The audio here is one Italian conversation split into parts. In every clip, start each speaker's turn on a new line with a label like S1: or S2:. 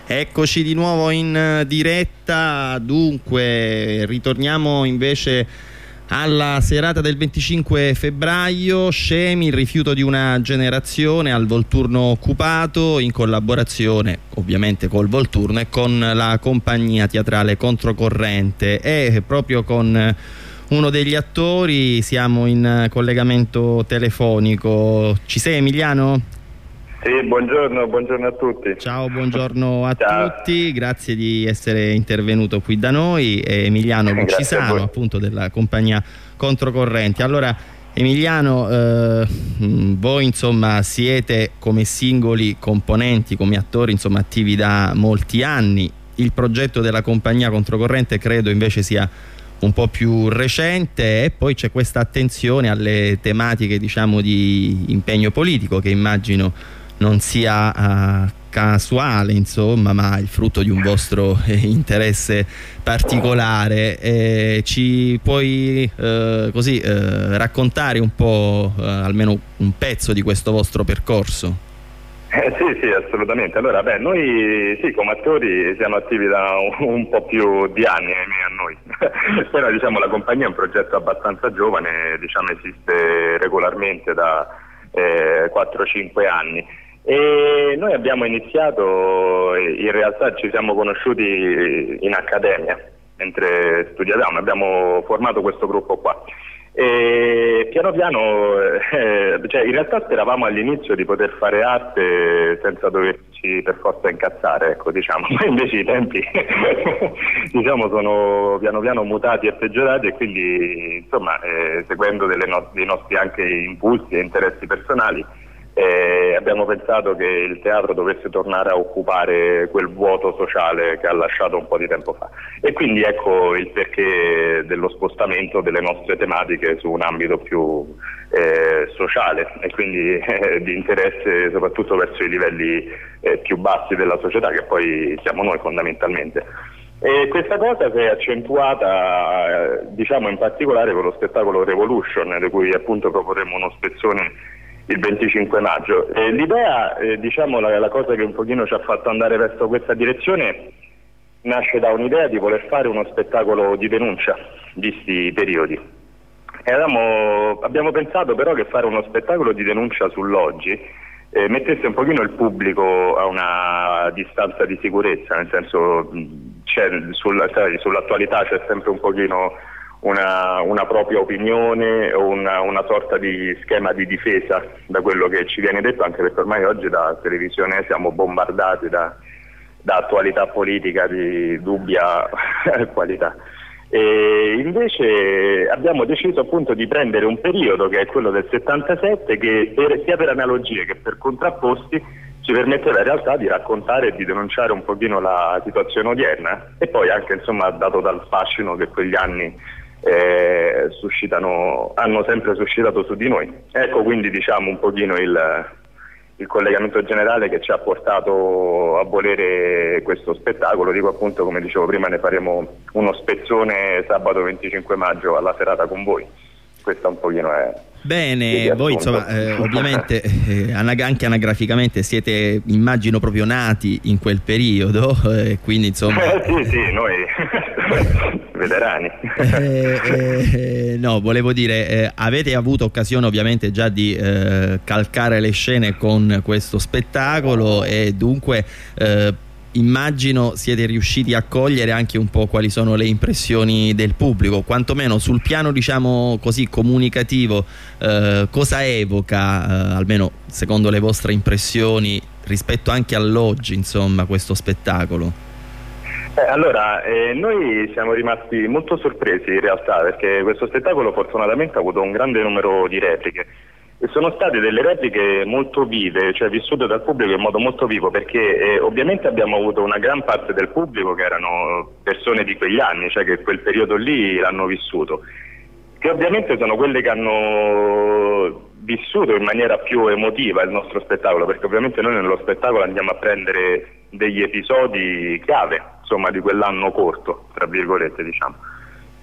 S1: Eccoci di nuovo in diretta. Dunque, ritorniamo invece alla serata del 25 febbraio. Scemi, il rifiuto di una generazione, al Volturno occupato, in collaborazione ovviamente col Volturno e con la compagnia teatrale Controcorrente. E proprio con uno degli attori siamo in collegamento telefonico. Ci sei, Emiliano?
S2: Sì, buongiorno a tutti.
S1: Ciao, buongiorno a tutti, grazie di essere intervenuto qui da noi. Emiliano Lucisano, appunto, della compagnia Controcorrenti. Allora, Emiliano, voi insomma siete come singoli componenti, come attori, insomma attivi da molti anni. Il progetto della compagnia Controcorrente credo invece sia un po' più recente, e poi c'è questa attenzione alle tematiche, diciamo, di impegno politico, che immagino non sia casuale, insomma, ma il frutto di un vostro interesse particolare. Ci puoi così raccontare un po', almeno un pezzo di questo vostro percorso?
S2: Sì, assolutamente. Allora, noi sì, come attori siamo attivi da un po' più di anni, a noi. Però diciamo la compagnia è un progetto abbastanza giovane, diciamo esiste regolarmente da 4-5 anni. E noi abbiamo iniziato, in realtà ci siamo conosciuti in accademia, mentre studiavamo, abbiamo formato questo gruppo qua. E piano piano, cioè in realtà speravamo all'inizio di poter fare arte senza doverci per forza incazzare, ecco, diciamo. Ma invece i tempi diciamo sono piano piano mutati e peggiorati, e quindi insomma seguendo dei nostri anche impulsi e interessi personali, abbiamo pensato che il teatro dovesse tornare a occupare quel vuoto sociale che ha lasciato un po' di tempo fa, e quindi ecco il perché dello spostamento delle nostre tematiche su un ambito più sociale, e quindi di interesse soprattutto verso i livelli più bassi della società, che poi siamo noi fondamentalmente. E questa cosa si è accentuata diciamo in particolare con lo spettacolo Revolution, di cui appunto proporremo uno spezzone il 25 maggio. L'idea, diciamo la cosa che un pochino ci ha fatto andare verso questa direzione, nasce da un'idea di voler fare uno spettacolo di denuncia, visti i periodi. Abbiamo pensato però che fare uno spettacolo di denuncia sull'oggi mettesse un pochino il pubblico a una distanza di sicurezza, nel senso sull'attualità c'è sempre un pochino una propria opinione o una sorta di schema di difesa da quello che ci viene detto, anche perché ormai oggi da televisione siamo bombardati da attualità politica di dubbia qualità. E invece abbiamo deciso appunto di prendere un periodo che è quello del 77, che sia per analogie che per contrapposti ci permetteva in realtà di raccontare e di denunciare un pochino la situazione odierna, e poi anche insomma dato dal fascino che quegli anni hanno sempre suscitato su di noi. Ecco quindi diciamo un pochino il collegamento generale che ci ha portato a volere questo spettacolo. Dico appunto, come dicevo prima, ne faremo uno spezzone sabato 25 maggio alla serata con voi. Questa un pochino è...
S1: Bene, voi insomma ovviamente anche anagraficamente siete, immagino, proprio nati in quel periodo, quindi insomma...
S2: sì, noi veterani.
S1: No, volevo dire, avete avuto occasione ovviamente già di calcare le scene con questo spettacolo, e dunque immagino siete riusciti a cogliere anche un po' quali sono le impressioni del pubblico, quantomeno sul piano, diciamo così, comunicativo. Cosa evoca, almeno secondo le vostre impressioni, rispetto anche all'oggi, insomma, questo spettacolo?
S2: Allora, noi siamo rimasti molto sorpresi in realtà, perché questo spettacolo fortunatamente ha avuto un grande numero di repliche. E sono state delle repliche molto vive, cioè vissute dal pubblico in modo molto vivo, perché ovviamente abbiamo avuto una gran parte del pubblico che erano persone di quegli anni, cioè che quel periodo lì l'hanno vissuto, che ovviamente sono quelle che hanno vissuto in maniera più emotiva il nostro spettacolo, perché ovviamente noi nello spettacolo andiamo a prendere degli episodi chiave, insomma, di quell'anno corto, tra virgolette, diciamo.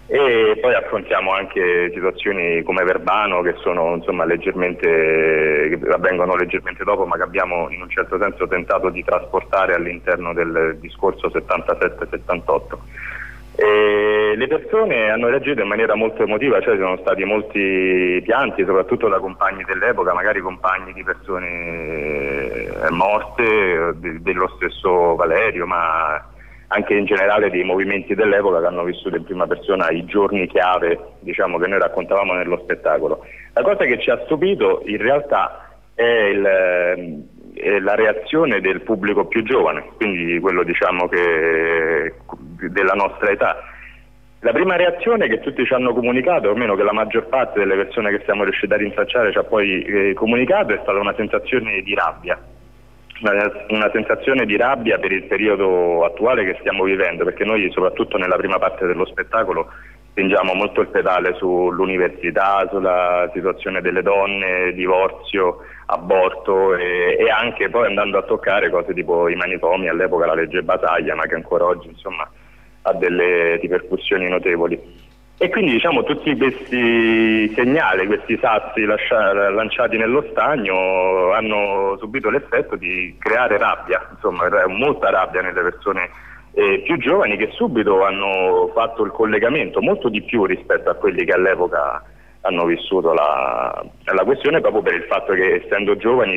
S2: e poi affrontiamo anche situazioni come Verbano che sono insomma che avvengono leggermente dopo, ma che abbiamo in un certo senso tentato di trasportare all'interno del discorso 77-78. Le persone hanno reagito in maniera molto emotiva, cioè ci sono stati molti pianti, soprattutto da compagni dell'epoca, magari compagni di persone morte, dello stesso Valerio, ma anche in generale dei movimenti dell'epoca che hanno vissuto in prima persona i giorni chiave, diciamo, che noi raccontavamo nello spettacolo. La cosa che ci ha stupito in realtà è la reazione del pubblico più giovane, quindi quello diciamo che della nostra età. La prima reazione che tutti ci hanno comunicato, o almeno che la maggior parte delle persone che siamo riusciti a rintracciare ci ha poi comunicato, è stata una sensazione di rabbia. Una sensazione di rabbia per il periodo attuale che stiamo vivendo, perché noi soprattutto nella prima parte dello spettacolo spingiamo molto il pedale sull'università, sulla situazione delle donne, divorzio, aborto e anche poi andando a toccare cose tipo i manicomi, all'epoca la legge Basaglia, ma che ancora oggi insomma ha delle ripercussioni notevoli. E quindi diciamo tutti questi segnali, questi sassi lanciati nello stagno hanno subito l'effetto di creare rabbia, insomma molta rabbia nelle persone più giovani, che subito hanno fatto il collegamento molto di più rispetto a quelli che all'epoca hanno vissuto la questione, proprio per il fatto che essendo giovani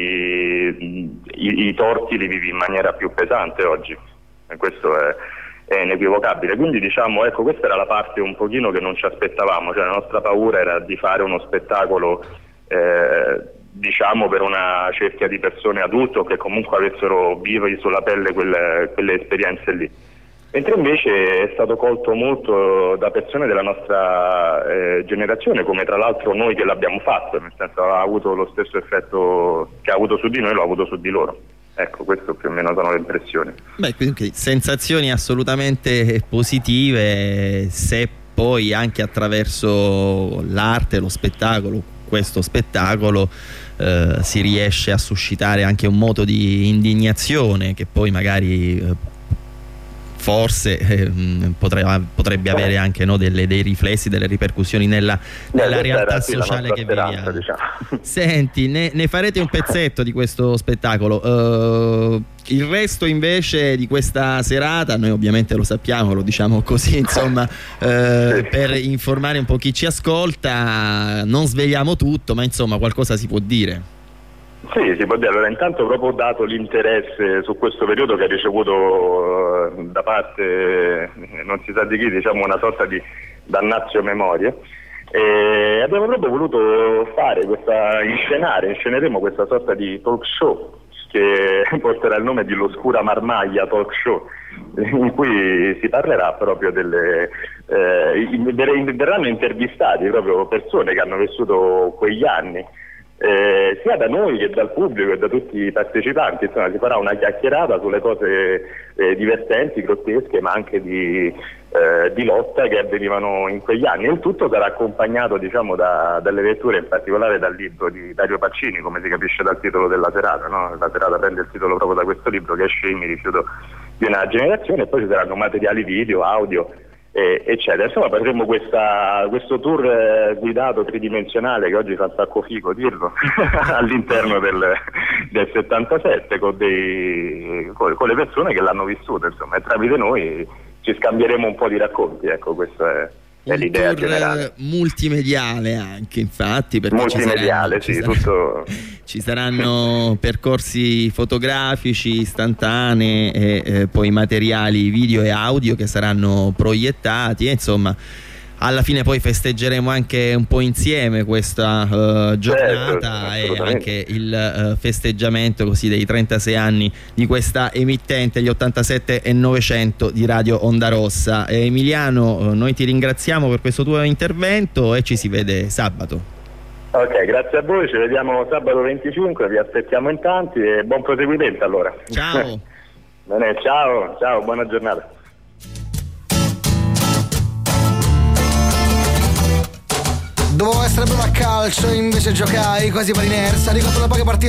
S2: i torti li vivi in maniera più pesante oggi, e questo è inequivocabile. Quindi diciamo, ecco, questa era la parte un pochino che non ci aspettavamo, cioè la nostra paura era di fare uno spettacolo diciamo per una cerchia di persone adulte o che comunque avessero vivi sulla pelle quelle esperienze lì, mentre invece è stato colto molto da persone della nostra generazione, come tra l'altro noi che l'abbiamo fatto, nel senso ha avuto lo stesso effetto che ha avuto su di noi, l'ha avuto su di loro. Ecco, questo più o meno sono le impressioni.
S1: Beh, quindi sensazioni assolutamente positive, se poi anche attraverso l'arte, lo spettacolo, questo spettacolo si riesce a suscitare anche un moto di indignazione che poi magari forse potrebbe avere anche dei riflessi, delle ripercussioni nella realtà sociale che viviamo. Diciamo. Senti, ne farete un pezzetto di questo spettacolo. Il resto invece di questa serata, noi ovviamente lo sappiamo, lo diciamo così, insomma, per informare un po' chi ci ascolta, non svegliamo tutto, ma insomma qualcosa si può dire.
S2: Sì, si può dire. Allora, intanto proprio dato l'interesse su questo periodo che ha ricevuto da parte, non si sa di chi, diciamo una sorta di damnatio memoria, abbiamo proprio voluto insceneremo questa sorta di talk show che porterà il nome di L'Oscura Marmaglia Talk Show, in cui si parlerà proprio verranno intervistati proprio persone che hanno vissuto quegli anni, sia da noi che dal pubblico e da tutti i partecipanti. Insomma, si farà una chiacchierata sulle cose divertenti, grottesche, ma anche di lotta che avvenivano in quegli anni. Il tutto sarà accompagnato, diciamo, dalle letture, in particolare dal libro di Dario Pacini, come si capisce dal titolo della serata, no? La serata prende il titolo proprio da questo libro che esce Mi rifiuto di una generazione, e poi ci saranno materiali video, audio, eccetera. Insomma, faremo questo tour guidato tridimensionale, che oggi fa un sacco figo dirlo, all'interno del 77 con le persone che l'hanno vissuto, insomma, e tramite noi ci scambieremo un po' di racconti. Ecco, questa è l'idea generale.
S1: Multimediale anche, infatti, perché
S2: multimediale,
S1: ci saranno percorsi fotografici istantanei e poi materiali video e audio che saranno proiettati, e insomma alla fine poi festeggeremo anche un po' insieme questa giornata, certo, e anche il festeggiamento così dei 36 anni di questa emittente, gli 87 e 900 di Radio Onda Rossa. Emiliano, noi ti ringraziamo per questo tuo intervento e ci si vede sabato.
S2: Ok, grazie a voi, ci vediamo sabato 25, vi aspettiamo in tanti e buon proseguimento allora.
S1: Ciao.
S2: Bene, ciao, buona giornata.
S3: Dovevo essere bravo a calcio, invece giocai quasi per inerzia. Ricordo le poche partite